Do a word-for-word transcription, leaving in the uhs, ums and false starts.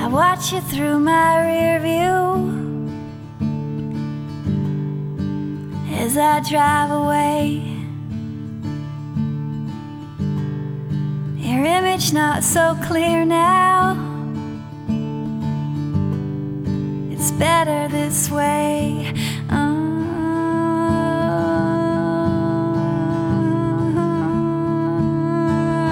watch you through my rear view as I drive away. Your image not so clear now. It's better this way.